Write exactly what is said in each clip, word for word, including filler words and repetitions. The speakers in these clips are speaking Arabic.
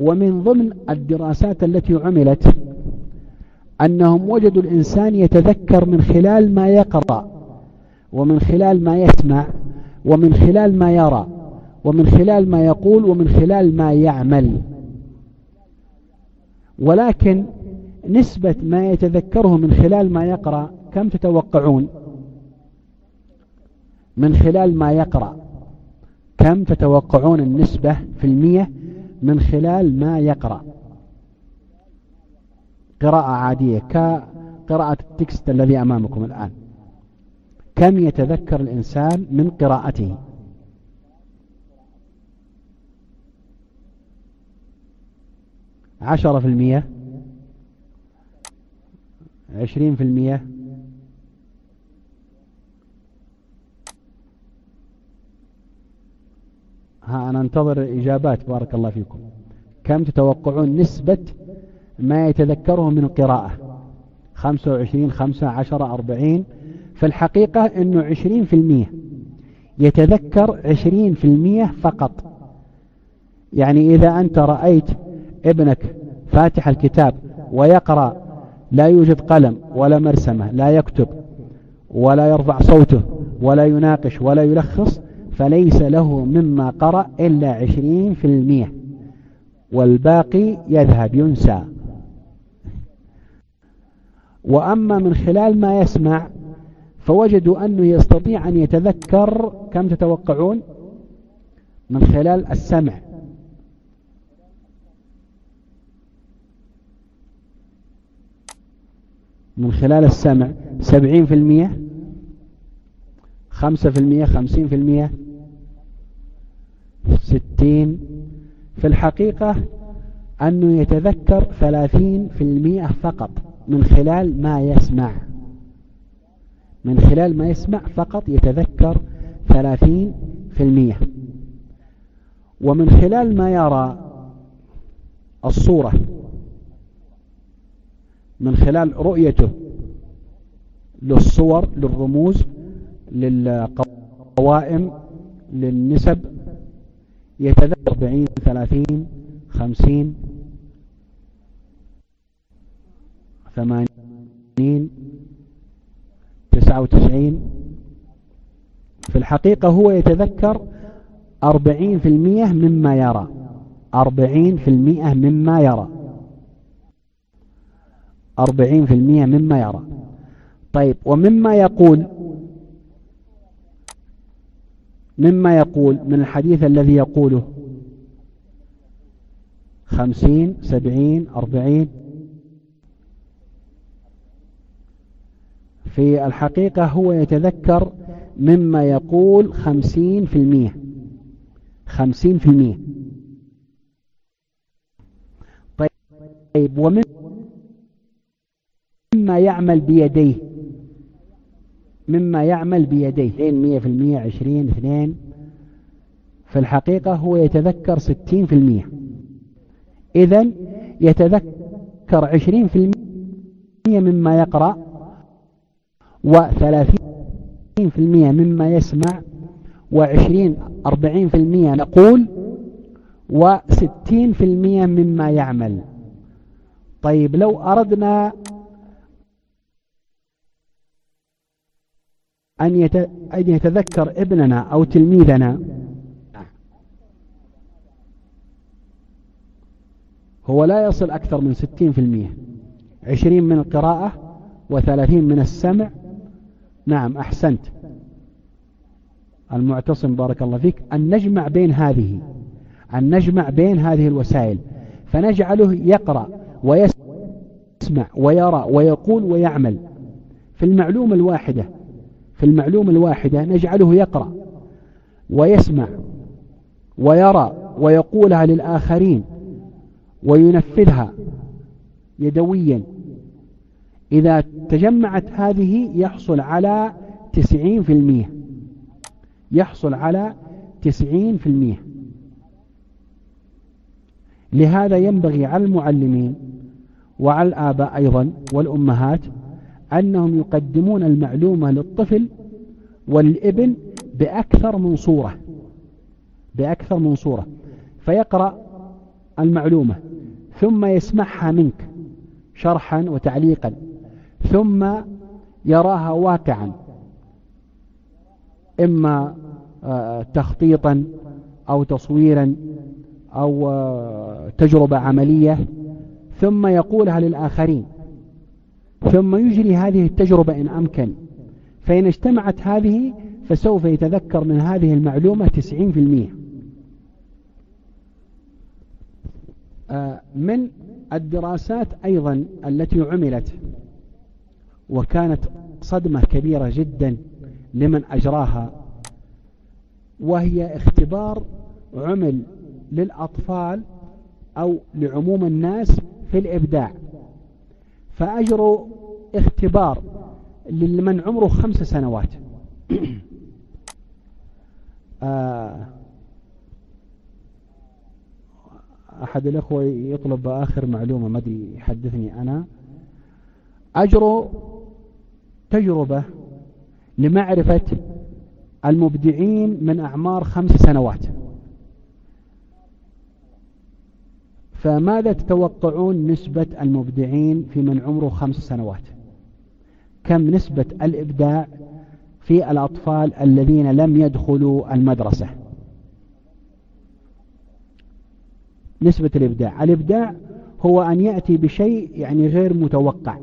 ومن ضمن الدراسات التي عملت أنهم وجدوا الإنسان يتذكر من خلال ما يقرأ، ومن خلال ما يسمع، ومن خلال ما يرى، ومن خلال ما يقول، ومن خلال ما يعمل. ولكن نسبة ما يتذكره من خلال ما يقرأ كم تتوقعون؟ من خلال ما يقرأ كم تتوقعون النسبة في المية من خلال ما يقرأ؟ قراءة عادية كقراءة التكست الذي أمامكم الآن، كم يتذكر الإنسان من قراءته؟ عشرة في المية، عشرين في المية، ها أنا انتظر الإجابات بارك الله فيكم. كم تتوقعون نسبة ما يتذكره من القراءة؟ خمسة وعشرين، خمسة، عشرة، أربعين؟ في الحقيقة أنه عشرين في المية يتذكر، عشرين في المية فقط. يعني إذا أنت رأيت ابنك فاتح الكتاب ويقرأ، لا يوجد قلم ولا مرسمة، لا يكتب ولا يرفع صوته ولا يناقش ولا يلخص، فليس له مما قرأ إلا عشرين في المية، والباقي يذهب ينسى. وأما من خلال ما يسمع فوجدوا أنه يستطيع أن يتذكر، كم تتوقعون؟ من خلال السمع من خلال السمع سبعين في المية، خمسة في المية، خمسين في المية، ستين. في الحقيقة أنه يتذكر ثلاثين في المية فقط من خلال ما يسمع. من خلال ما يسمع فقط يتذكر ثلاثين في المية. ومن خلال ما يرى الصورة، من خلال رؤيته للصور، للرموز، للقوائم، للنسب، يتذكر أربعين، ثلاثين، خمسين، ثمانين، تسعة وتسعين. في الحقيقة هو يتذكر أربعين في المية مما يرى، أربعين في المية مما يرى، أربعين في المية مما يرى. طيب، ومما يقول، مما يقول من الحديث الذي يقوله خمسين، سبعين، أربعين. في الحقيقة هو يتذكر مما يقول خمسين في المية، خمسين في المية. طيب، ومما يعمل بيديه، مما يعمل بيديه مية في المية، عشرين، اثنين. في الحقيقة هو يتذكر ستين في المية. إذن يتذكر عشرين في المية مما يقرأ، وثلاثين في المية مما يسمع، وعشرين أربعين في المية نقول، وستين في المية مما يعمل. طيب، لو أردنا أن يتذكر ابننا أو تلميذنا، هو لا يصل أكثر من ستين في المية، عشرين من القراءة وثلاثين من السمع. نعم، أحسنت المعتصم بارك الله فيك. أن نجمع بين هذه أن نجمع بين هذه الوسائل، فنجعله يقرأ ويسمع ويرى ويقول ويعمل في المعلومة الواحدة. في المعلومة الواحدة نجعله يقرأ ويسمع ويرى ويقولها للآخرين وينفذها يدويا. إذا تجمعت هذه يحصل على تسعين في المية، يحصل على تسعين في المية. لهذا ينبغي على المعلمين وعلى الآباء أيضا والأمهات أنهم يقدمون المعلومة للطفل والابن بأكثر من صورة، بأكثر من صورة. فيقرأ المعلومة ثم يسمعها منك شرحا وتعليقا ثم يراها واقعا، إما تخطيطا أو تصويرا أو تجربة عملية، ثم يقولها للآخرين، ثم يجري هذه التجربة إن أمكن، فإن اجتمعت هذه فسوف يتذكر من هذه المعلومة تسعين في المئة. من الدراسات أيضا التي عملت وكانت صدمة كبيرة جدا لمن أجراها، وهي اختبار عمل للأطفال أو لعموم الناس في الإبداع. فأجروا اختبار لمن عمره خمس سنوات. أحد الأخوة يطلب آخر معلومة ما أدري يحدثني أنا. أجروا تجربة لمعرفة المبدعين من أعمار خمس سنوات. فماذا تتوقعون نسبة المبدعين في من عمره خمس سنوات؟ كم نسبة الإبداع في الأطفال الذين لم يدخلوا المدرسة؟ نسبة الإبداع. الإبداع هو أن يأتي بشيء يعني غير متوقع،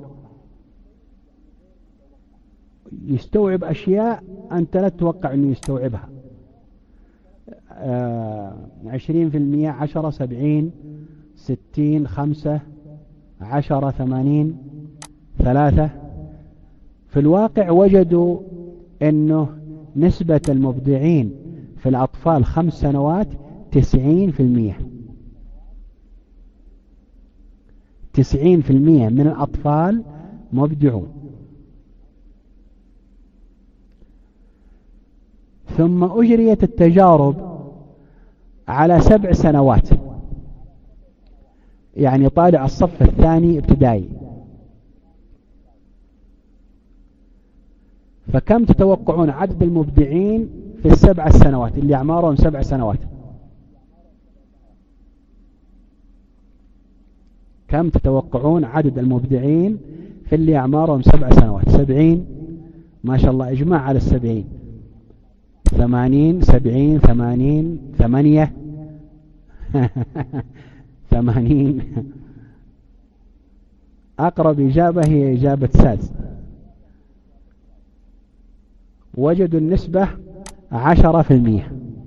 يستوعب أشياء أنت لا تتوقع أنه يستوعبها. عشرين في المئة، عشرة، سبعين، ستين، خمسة، عشرة، ثمانين، ثلاثة. في الواقع وجدوا أنه نسبة المبدعين في الأطفال خمس سنوات تسعين في المئة. تسعين في المئة من الأطفال مبدعون. ثم أجريت التجارب على سبع سنوات، يعني طالع الصف الثاني ابتدائي. فكم تتوقعون عدد المبدعين في السبع السنوات اللي أعمارهم سبع سنوات؟ كم تتوقعون عدد المبدعين في اللي أعمارهم سبع سنوات؟ سبعين، ما شاء الله، إجماع على السبعين. ثمانين، سبعين، ثمانين، ثمانية، ثمانين. أقرب إجابة هي إجابة سادس. وجدوا النسبة عشرة في المئة.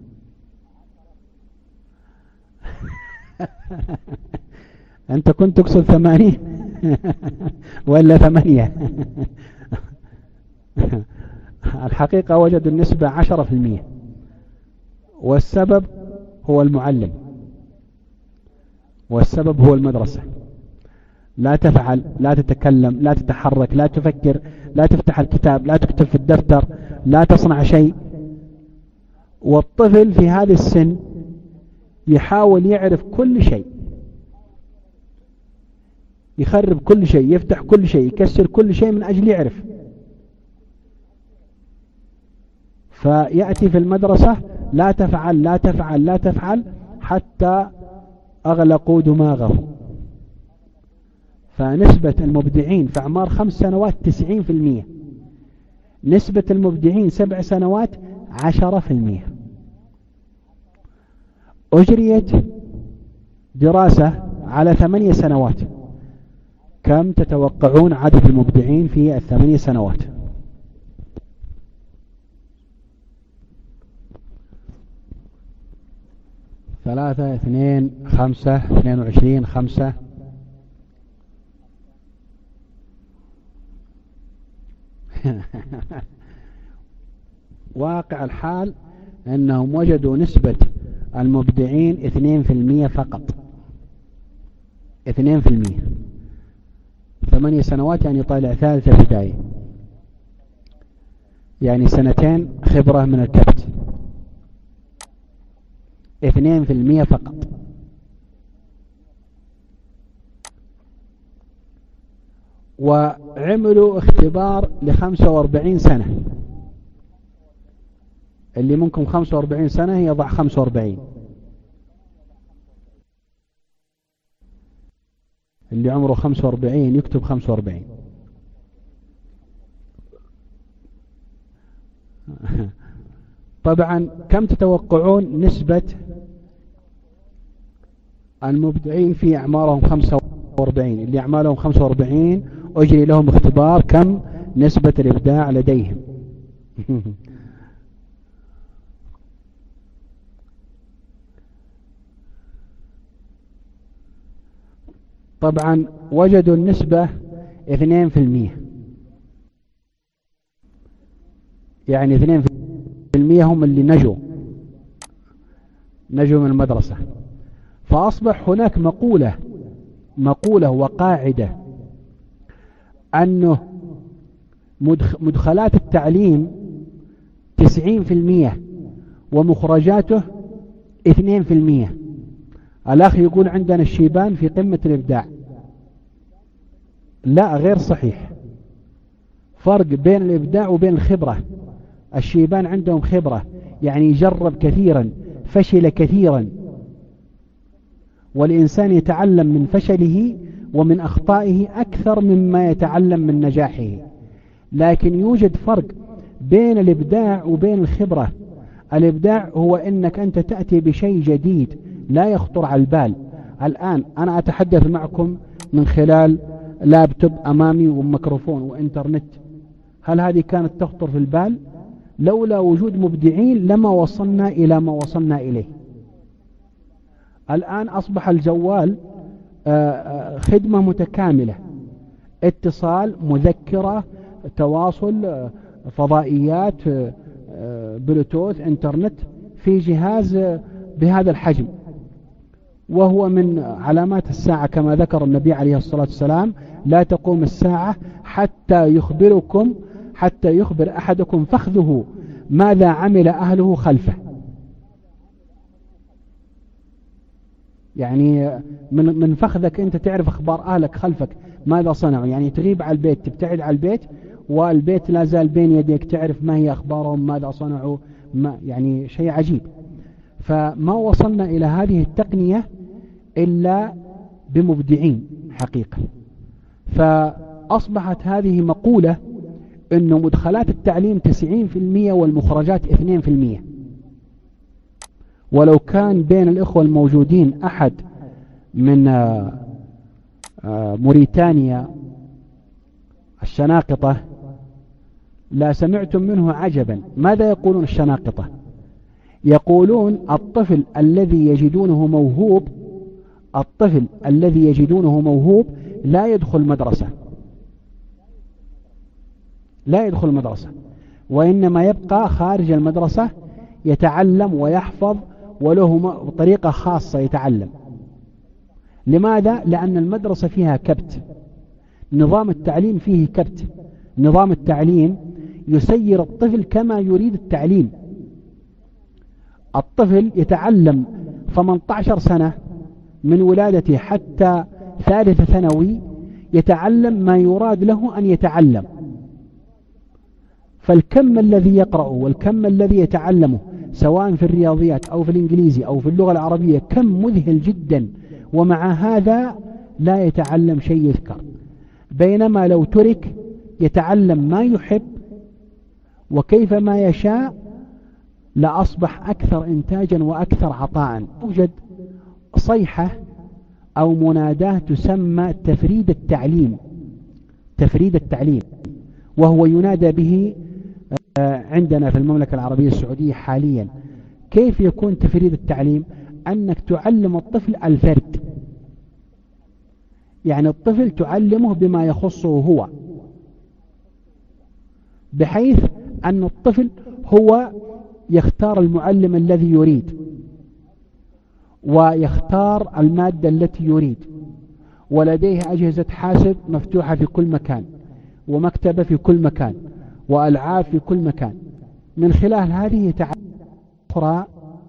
أنت كنت تقصد ثمانين ولا ثمانية؟ الحقيقة وجدوا النسبة عشرة في المئة، والسبب هو المعلم، والسبب هو المدرسة. لا تفعل، لا تتكلم، لا تتحرك، لا تفكر، لا تفتح الكتاب، لا تكتب في الدفتر، لا تصنع شيء. والطفل في هذا السن يحاول يعرف كل شيء، يخرب كل شيء، يفتح كل شيء، يكسر كل شيء من أجل يعرف. فيأتي في المدرسة لا تفعل، لا تفعل، لا تفعل، حتى أغلقوا دماغه. فنسبة المبدعين في أعمار خمس سنوات تسعين في المئة. نسبة المبدعين سبع سنوات عشرة في المئة. أجريت دراسة على ثمانية سنوات. كم تتوقعون عدد المبدعين في الثمانية سنوات؟ ثلاثة، اثنين، خمسة، اثنين وعشرين، خمسة. واقع الحال أنهم وجدوا نسبة المبدعين اثنين في المئة فقط. اثنين في المئة. ثمانية سنوات يعني طالع ثالثة ابتدائي، يعني سنتين خبرة من الكبت. اثنين في المئة فقط. وعملوا اختبار لخمسة واربعين سنة. اللي منكم خمسة واربعين سنة يضع خمسة واربعين. اللي عمره خمسة وأربعين يكتب خمسة وأربعين. طبعا كم تتوقعون نسبة المبدعين في أعمارهم خمسة وأربعين؟ اللي أعمارهم خمسة وأربعين أجري لهم اختبار كم نسبة الإبداع لديهم. طبعا وجدوا النسبة اثنين في المية، يعني اثنين في المية هم اللي نجوا نجوا من المدرسة. فأصبح هناك مقولة مقولة وقاعدة أنه مدخلات التعليم تسعين في المية ومخرجاته اثنين في المية. الأخ يقول عندنا الشيبان في قمة الإبداع. لا، غير صحيح. فرق بين الإبداع وبين الخبرة. الشيبان عندهم خبرة، يعني يجرب كثيرا، فشل كثيرا، والإنسان يتعلم من فشله ومن أخطائه أكثر مما يتعلم من نجاحه. لكن يوجد فرق بين الإبداع وبين الخبرة. الإبداع هو أنك أنت تأتي بشيء جديد لا يخطر على البال. الآن أنا أتحدث معكم من خلال لابتوب أمامي وميكروفون وإنترنت، هل هذه كانت تخطر في البال؟ لولا وجود مبدعين لما وصلنا إلى ما وصلنا إليه. الآن أصبح الجوال خدمة متكاملة، اتصال، مذكرة، تواصل، فضائيات، بلوتوث، انترنت، في جهاز بهذا الحجم. وهو من علامات الساعة كما ذكر النبي عليه الصلاة والسلام: لا تقوم الساعة حتى يخبركم حتى يخبر أحدكم فخذه ماذا عمل أهله خلفه. يعني من من فخذك أنت تعرف أخبار أهلك خلفك ماذا صنعوا. يعني تغيب على البيت، تبتعد على البيت، والبيت لا زال بين يديك، تعرف ما هي أخبارهم، ماذا صنعوا، ما يعني شيء عجيب. فما وصلنا إلى هذه التقنية إلا بمبدعين حقيقة. فأصبحت هذه مقولة أنه مدخلات التعليم تسعين في المية والمخرجات اثنين في المية. ولو كان بين الإخوة الموجودين أحد من موريتانيا الشناقطة لا سمعتم منه عجبا. ماذا يقولون الشناقطة؟ يقولون الطفل الذي يجدونه موهوب الطفل الذي يجدونه موهوب لا يدخل مدرسة لا يدخل مدرسة وإنما يبقى خارج المدرسة يتعلم ويحفظ، وله طريقة خاصة يتعلم. لماذا؟ لأن المدرسة فيها كبت، نظام التعليم فيه كبت. نظام التعليم يسير الطفل كما يريد التعليم. الطفل يتعلم ثمانية عشر سنة من ولادته حتى ثالث ثانوي، يتعلم ما يراد له أن يتعلم. فالكم الذي يقرأه والكم الذي يتعلمه سواء في الرياضيات أو في الإنجليزي أو في اللغة العربية كم مذهل جدا، ومع هذا لا يتعلم شيء يذكر. بينما لو ترك يتعلم ما يحب وكيف ما يشاء لأصبح أكثر إنتاجا وأكثر عطاء. توجد صيحة أو مناداة تسمى تفريد التعليم تفريد التعليم وهو ينادى به عندنا في المملكة العربية السعودية حاليا. كيف يكون تفريد التعليم؟ أنك تعلم الطفل الفرد، يعني الطفل تعلمه بما يخصه هو، بحيث أن الطفل هو يختار المعلم الذي يريد، ويختار المادة التي يريد، ولديه أجهزة حاسب مفتوحة في كل مكان، ومكتبة في كل مكان، وألعاب في كل مكان. من خلال هذه تعليم أخرى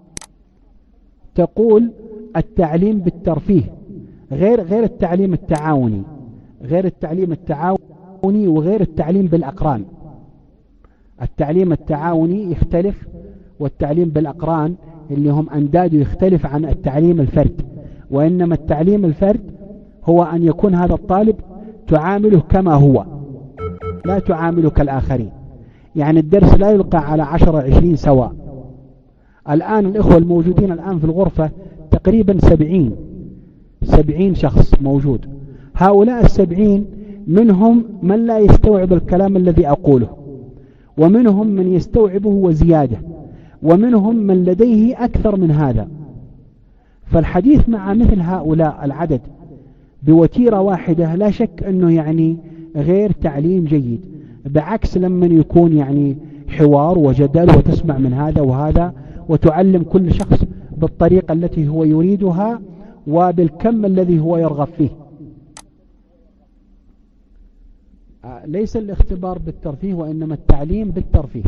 تقول التعليم بالترفيه، غير غير التعليم التعاوني غير التعليم التعاوني وغير التعليم بالأقران. التعليم التعاوني يختلف، والتعليم بالأقران اللي هم أنداد يختلف عن التعليم الفرد. وإنما التعليم الفرد هو أن يكون هذا الطالب تعامله كما هو، لا تعامله كالآخرين. يعني الدرس لا يلقى على عشرة عشرين سواء. الآن الإخوة الموجودين الآن في الغرفة تقريبا سبعين سبعين شخص موجود. هؤلاء السبعين منهم من لا يستوعب الكلام الذي أقوله، ومنهم من يستوعبه وزيادة، ومنهم من لديه أكثر من هذا. فالحديث مع مثل هؤلاء العدد بوتيرة واحدة لا شك أنه يعني غير تعليم جيد، بعكس لما يكون يعني حوار وجدل وتسمع من هذا وهذا وتعلم كل شخص بالطريقة التي هو يريدها وبالكم الذي هو يرغب فيه. ليس الاختبار بالترفيه وإنما التعليم بالترفيه.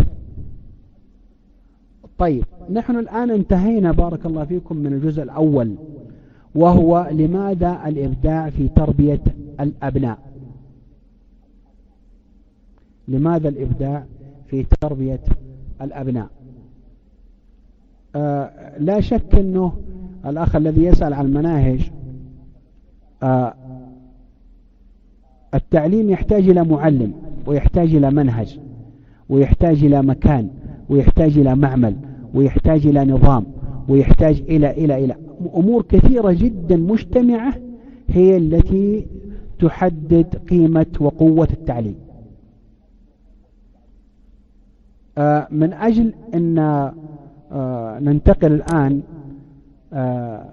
طيب، نحن الآن انتهينا بارك الله فيكم من الجزء الأول، وهو لماذا الإبداع في تربية الأبناء. لماذا الإبداع في تربية الأبناء؟ آه لا شك أنه الأخ الذي يسأل عن المناهج، آه التعليم يحتاج إلى معلم، ويحتاج إلى منهج، ويحتاج إلى مكان، ويحتاج إلى معمل، ويحتاج إلى نظام، ويحتاج إلى إلى إلى أمور كثيرة جدا مجتمعة هي التي تحدد قيمة وقوة التعليم. آه من أجل أن آه ننتقل الآن آه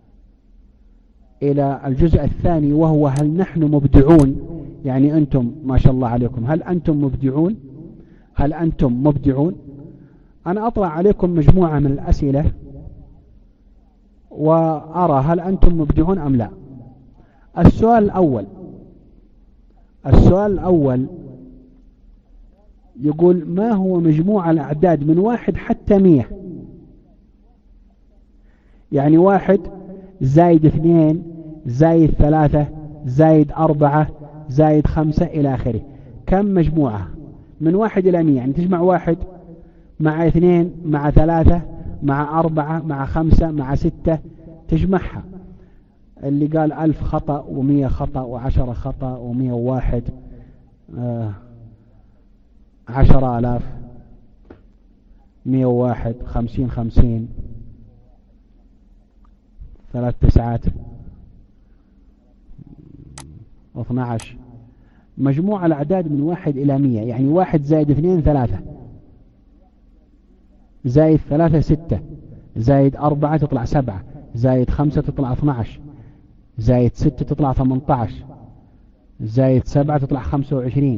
إلى الجزء الثاني، وهو هل نحن مبدعون؟ يعني أنتم ما شاء الله عليكم، هل أنتم مبدعون؟ هل أنتم مبدعون؟ أنا أطرح عليكم مجموعة من الأسئلة وأرى هل أنتم مبدعون أم لا. السؤال الأول السؤال الأول يقول: ما هو مجموع الأعداد من واحد حتى مية؟ يعني واحد زايد اثنين زايد ثلاثة زايد أربعة زايد خمسة إلى آخره، كم مجموعة من واحد إلى مية؟ يعني تجمع واحد مع اثنين مع ثلاثة مع أربعة مع خمسة مع ستة، تجمعها. اللي قال ألف خطأ ومية خطأ وعشرة خطأ ومية وواحد، آه عشرة آلاف، مية وواحد، خمسين خمسين، ثلاث تسعات، اثنى عشر. مجموع الأعداد من واحد إلى مية، يعني واحد زائد اثنين ثلاثة، زائد ثلاثة ستة، زائد أربعة تطلع سبعة، زائد خمسة تطلع اثنى عشر، زائد ستة تطلع ثمانية عشر، زائد سبعة تطلع خمسة وعشرين.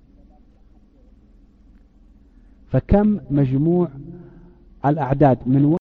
فكم مجموع الأعداد من